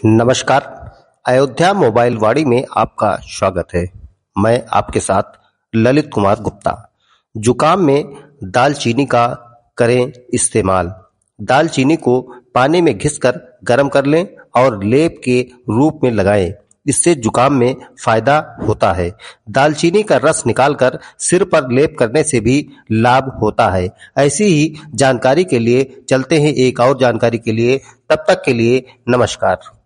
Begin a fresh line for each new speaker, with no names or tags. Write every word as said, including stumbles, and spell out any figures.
नमस्कार। अयोध्या मोबाइल वाणी में आपका स्वागत है। मैं आपके साथ ललित कुमार गुप्ता। जुकाम में दालचीनी का करें इस्तेमाल। दालचीनी को पानी में घिसकर गर्म कर लें और लेप के रूप में लगाएं। इससे जुकाम में फायदा होता है। दालचीनी का रस निकालकर सिर पर लेप करने से भी लाभ होता है। ऐसी ही जानकारी के लिए चलते हैं एक और जानकारी के लिए। तब तक के लिए नमस्कार।